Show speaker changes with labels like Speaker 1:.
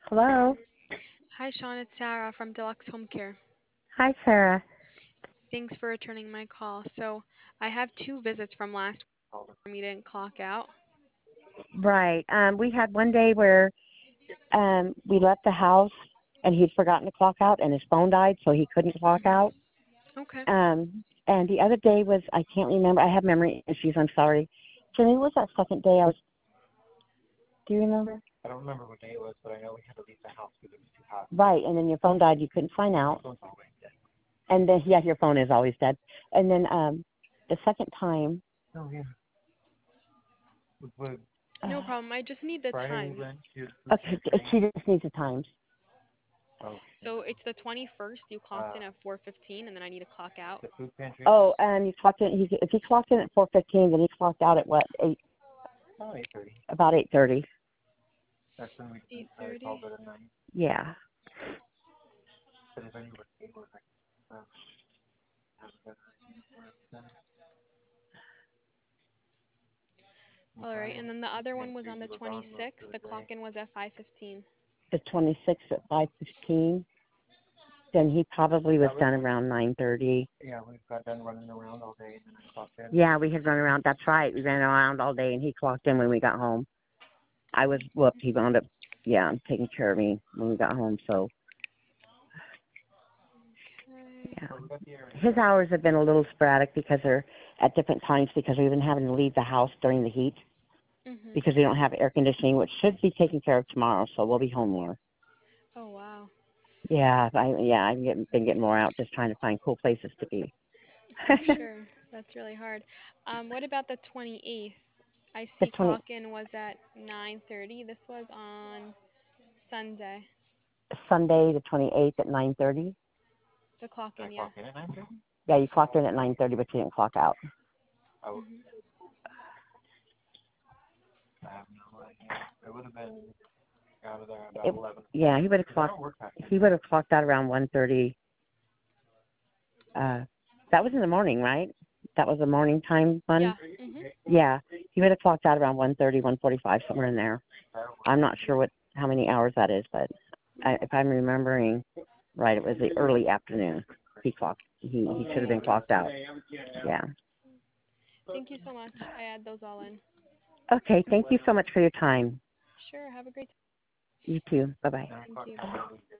Speaker 1: Hello.
Speaker 2: Hi, Sean. It's Sarah from Deluxe Home Care.
Speaker 1: Hi, Sarah.
Speaker 2: Thanks for returning my call. So, I have two visits from last week where we didn't clock out.
Speaker 1: Right. We had one day where we left the house and he'd forgotten to clock out and his phone died, so he couldn't clock out.
Speaker 2: Okay.
Speaker 1: And the other day was, I can't remember. I have memory issues. I'm sorry. Jimmy, what was that second day I was, do you remember?
Speaker 3: I don't remember what day it was, but I know we had to leave the house because it was too hot.
Speaker 1: Right. And then your phone died. You couldn't sign out.
Speaker 3: Phone's always dead.
Speaker 1: And then, yeah, your phone is always dead. And then the second time.
Speaker 3: Oh, yeah. With
Speaker 2: No problem. I just need the
Speaker 3: Friday we
Speaker 2: time.
Speaker 3: went to the food
Speaker 1: Okay,
Speaker 3: pantry.
Speaker 1: she just needs the times.
Speaker 3: Oh,
Speaker 2: So, it's the 21st. You clocked in at 4:15, and then I need to clock out.
Speaker 3: the food pantry.
Speaker 1: Oh, and you clocked in. If he clocked in at 4:15, then he clocked out at what?
Speaker 3: Oh, 8:30.
Speaker 1: About 8:30.
Speaker 3: That's when we called
Speaker 2: 8:30.
Speaker 3: it a night.
Speaker 1: Yeah.
Speaker 3: But if anyone was able to have a better idea.
Speaker 2: All right. And then the other one was on the 26th. The clock in was at 5:15.
Speaker 1: The 26th at 5:15. Then he probably was done around 9:30.
Speaker 3: Yeah, we got done running around all day and then I clocked in.
Speaker 1: Yeah, we had run around. That's right. We ran around all day, and he clocked in when we got home. I was whooped. He wound up, yeah, taking care of me when we got home. So,
Speaker 2: Okay.
Speaker 1: yeah. His hours have been a little sporadic because they're at different times because we've been having to leave the house during the heat
Speaker 2: Mhm.
Speaker 1: because we don't have air conditioning, which should be taken care of tomorrow. So we'll be home more.
Speaker 2: Oh wow.
Speaker 1: Yeah, I've been getting more out just trying to find cool places to be.
Speaker 2: For sure. That's really hard. What about the 28th? I
Speaker 1: The
Speaker 2: see
Speaker 1: 20
Speaker 2: clock in was at 9:30. This was on Sunday.
Speaker 1: Sunday, the 28th at 9:30.
Speaker 2: The clock
Speaker 3: Did I
Speaker 2: in, yeah.
Speaker 3: clock in at 9:30?
Speaker 1: Yeah, you clocked in at 9:30, but you didn't clock out.
Speaker 3: Oh,
Speaker 2: Mhm.
Speaker 3: I have no idea. It would have been out of there about
Speaker 1: It,
Speaker 3: 11.
Speaker 1: yeah, he would have
Speaker 3: I
Speaker 1: clocked.
Speaker 3: don't work past
Speaker 1: He would have clocked out around 1:30. That was in the morning, right? That was a morning time one.
Speaker 2: Yeah. Mhm.
Speaker 1: Yeah, he would have clocked out around 1:30, 1:45, somewhere in there. I'm not sure how many hours that is, but if I'm remembering right, it was the early afternoon. He clocked. He should have been clocked out. Yeah.
Speaker 2: Thank you so much. I add those all in.
Speaker 1: Okay. Thank you so much for your time.
Speaker 2: Sure. Have a great
Speaker 1: You too. Bye bye.
Speaker 2: day. Thank you. Bye.